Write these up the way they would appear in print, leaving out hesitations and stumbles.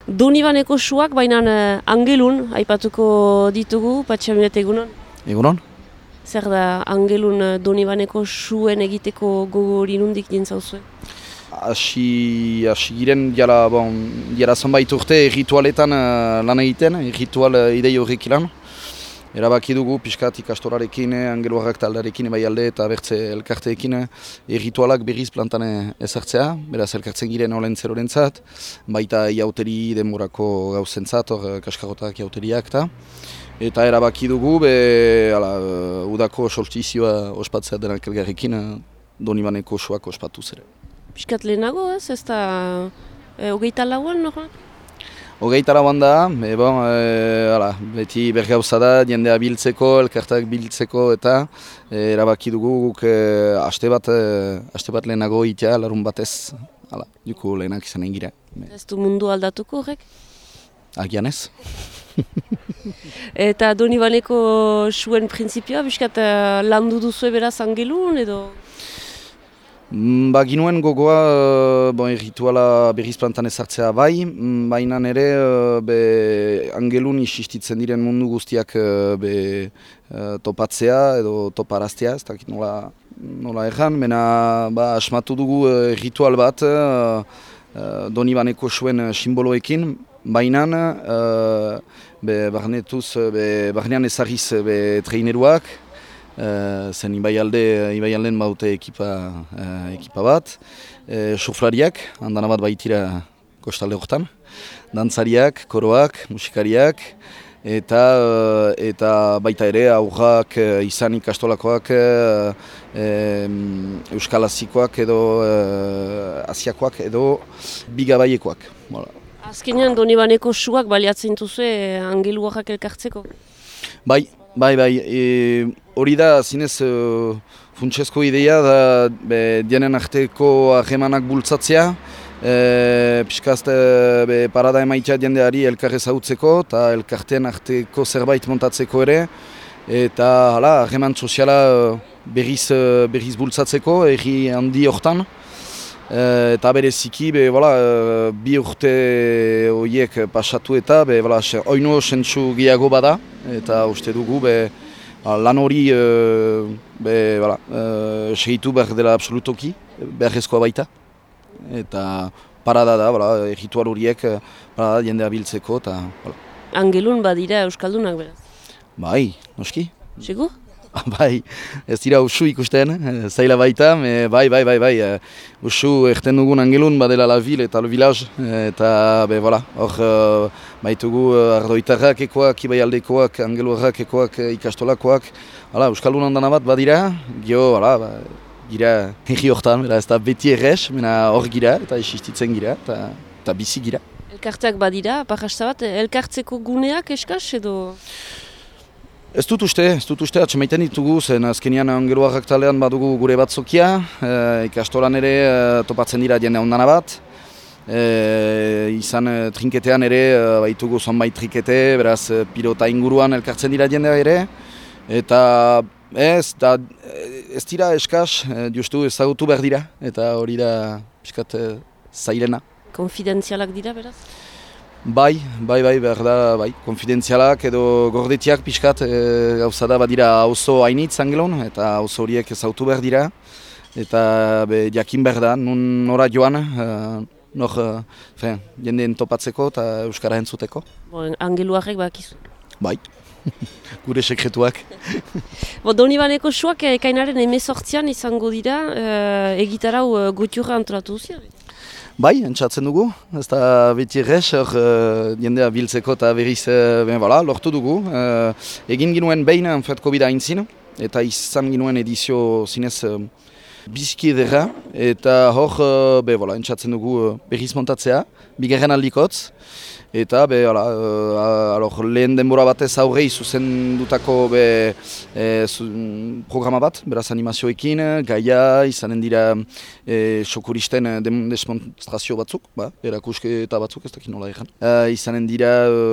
Donibaneko suak, baina angelun, aipatuko ditugu, Patxamilet egunon? Egunon? Zer da angelun Donibaneko suen egiteko gogori nundik dintzauzue? Asi giren, jara zonbait urte ritualetan lan egiten, ritual idei horrek ilan. Erabaki dugu pixkat ikastorarekin, angeluarrak taldearekin bai alde eta bertze elkarteekin ritualak berriz plantan ezartzea, beraz elkartzen giren olentzerorentzat, baita iauteri denborako gauzentzat, kaskarotak iauteriak eta erabaki dugu udako solstizioa ospatzea denak elgarrekin Donibaneko suak ospatuz ere. Piskat lehenago ez da 24an nola? 24an da, beti bergauza da, jendea biltzeko, elkartak biltzeko eta erabaki dugu guk aste bat lehenago itea, larun batez, duko lehenak izan egira. Ez du mundu aldatuko horrek? Agian ez. Eta Donibaneko suen printzipioa, biskat landu duzu beraz angelun edo? Ginuen gogoa rituala berriz plantan ezartzea bai, baina ere angelun isistitzen diren mundu guztiak topatzea edo toparaztea, ez dakit nola erran, baina asmatu dugu ritual bat Donibaneko suen simboloekin, baina barnean ezarriz treineruak, zen Ibaialden baute ekipa bat, surflariak, handana bat baitira kostalde horretan, dantzariak, koroak, musikariak, eta baita ere aurrak izan ikastolakoak, euskalazikoak edo asiakoak edo bigabaiekoak. Azkenean Donibaneko suak baliatzen duzue angeluarrak elkartzeko? Bai, hori da zinez funtsezko ideia da dienen arteko ahemanak bultzatzea, pixkaz parada emaitea jendeari elkar ezagutzeko eta elkarteen arteko zerbait montatzeko ere, eta aheman soziala berriz bultzatzeko, erri handi hortan. Eta bereziki, bi urte horiek pasatu eta oino sentsu gehiago bada, eta uste dugu lan hori segitu behar dela absolutoki, beharrezkoa baita. Eta parada da, ritual horiek jendea biltzeko. Angelun badira euskaldunak beraz? Bai, noski. Segur? Bai, ez dira usu ikusten, zaila baita, bai, usu erten dugun angelun badela la ville eta le village, eta hor baitugu ardoitarrak ekoak, ibaialdekoak, angeluarrak ekoak, ikastolakoak, euskaldun handana bat badira, gira herri hortan, ez da beti errez, hor gira eta existitzen gira, eta bizi gira. Elkarteak badira, parrasta bat, elkartzeko guneak eskaz edo? Ez dut uste, atxemaiten ditugu, zen azkenian angeluarrak talean badugu gure batzokia, ikastolan ere topatzen dira jende ondana bat, izan trinketean ere baitugu zonbait trinkete, beraz pilota inguruan elkartzen dira jendea ere, eta ez dira eskaz, justu ezagutu behar dira, eta hori da piskat zailena. Konfidentzialak dira beraz? Bai, behar da, konfidentzialak edo gordetiak pixkat gauza da badira auzo hainitz angelun, eta auzo horiek ezautu behar dira, eta jakin behar da, nora joan, jendeen topatzeko eta euskara entzuteko. Angeluarrek bakizu? Bai, gure sekretuak. Donibaneko suak ekainaren 18an izango dira, egitarau gutiurra antolatu duzia? Bai, entzatzen dugu, ez da beti errez, jendea biltzeko eta berriz lortu dugu. Egin ginuen behin COVID aintzin, eta izan ginuen edizio zinez biziki ederra, eta hor entzatzen dugu berriz montatzea, bigarren aldikotz. Eta lehen denbora batez aurrei zuzendutako programa bat, beraz animazioekin, gaia, izanen dira sokuristen demonstrazio batzuk, erakusketa batzuk, ez dakit nola egan. Izanen dira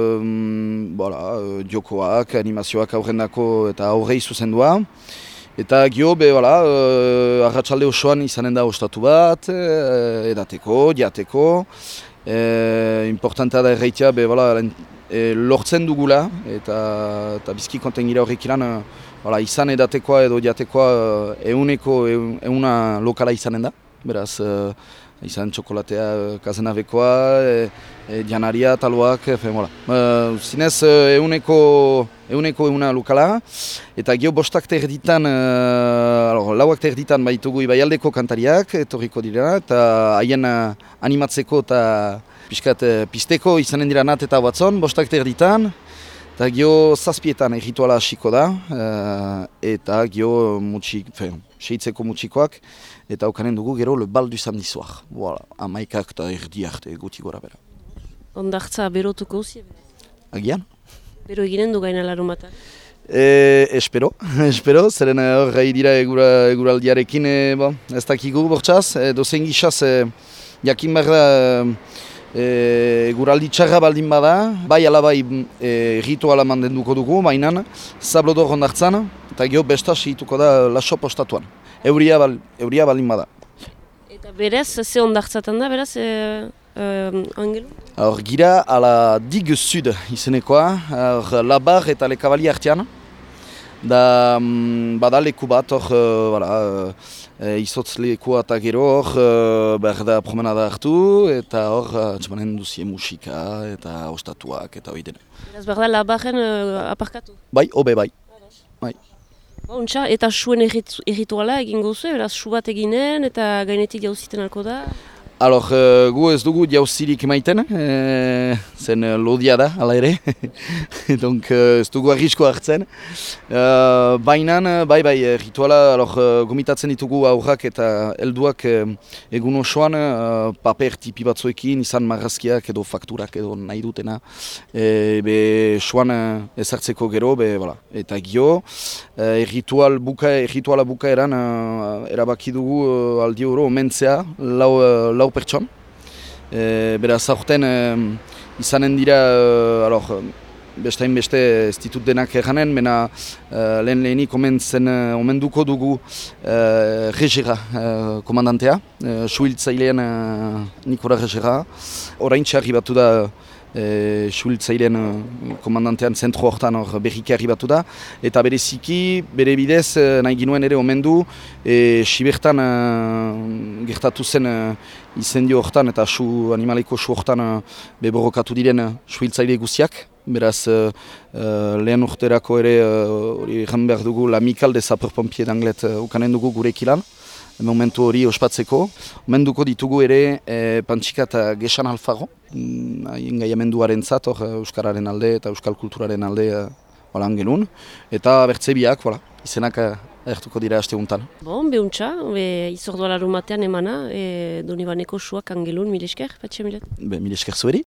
jokoak, animazioak aurrendako eta aurrei zuzendua. Eta gio, arratsalde osoan izanen da ostatu bat, edateko, jateko. Importantea da erraitea, lortzen dugula, eta bizki konten gira horrek ilan, izan edatekoa edo jatekoa euna lokala izanen da. Beraz, izan txokolatea kazenabekoa, janaria, taloak, zinez euneko euna lokala, eta gio bostak terditan, lauak terditan baitugu ibaialdeko kantariak, etorriko dira, eta haien animatzeko eta piskat pisteko izanen dira Nat eta Watson, bostak terditan, eta gio zazpietan errituala hasiko da, eta gio seitzeko mutxikoak, eta aukanen dugu gero le bal du samedi soir. Voilà, amaikak eta erdi arte guti gora bera. Ondartza berotuko zi? Agian? Bero eginen du gaina larumatan? Espero, zeren hori dira eguraldiarekin ez dakigu bortxaz, dozen gixaz jakin behar da eguraldi txarra baldin bada, bai alabai rituala mandenduko dugu, mainan, Sablodor ondartzan, eta gero bestas egituko da laso postatuan. Euria baldin bada. Eta berez, ze ondartzatan da, beraz, Angelu? Hor gira ala Digue Sud izenekoa, Labar eta Lekabali artean. Da bada leku bat hor, izotz lekua eta gero hor behar da promenada hartu, eta hor txamanen duzie musika eta ostatuak eta hori dena. Beraz, behar da Labaren aparkatu? Bai, hobe bai. Ontsa, eta suen errituala egingo zu, beraz, su bat eginen eta gainetik jauziten alko da? Alors, gu ez dugu jauzirik emaiten, zen lodia da, ala ere, donc ez dugu arrisko hartzen. Bainan, bai, rituala, gomitatzen ditugu aurrak eta helduak egun osoan, paper tipi batzuekin, izan marrazkiak edo fakturak edo nahi dutena, soan ezartzeko gero, eta gio, rituala bukaeran erabaki dugu aldi oro omentzea, lau pertson. Beraz, aurten izanen dira, beste ez ditut denak erranen, mena lehenik omenduko dugu Regera komandantea, suhiltzailean Nikola Regera. Oraintxe arribatu da suhiltzailean komandantean zentro hortan berriki arribatu da, eta bereziki, bere bidez, nahi ginuen ere omendu, Sibertan gertatu zen izendio hortan eta animaleko su hortan beborokatu diren suhiltzaile guziak. Beraz, lehen urterako ere hori egin behar dugu l'amical de sapeur-pompier d'Anglet ukanen dugu gurek ilan. Momentu hori ospatzeko. Omenduko ditugu ere Pantxika eta Gesan Alfaro. Engaiamenduaren zat, Euskararen alde eta Euskal Kulturaren alde Angelun. Eta bertzebiak, izenak agertuko dira aste guntan. Bon, behuntza, izordua larumatean emana, Donibaneko suak Angelun, mil esker, patxe milet? Mil esker zueri.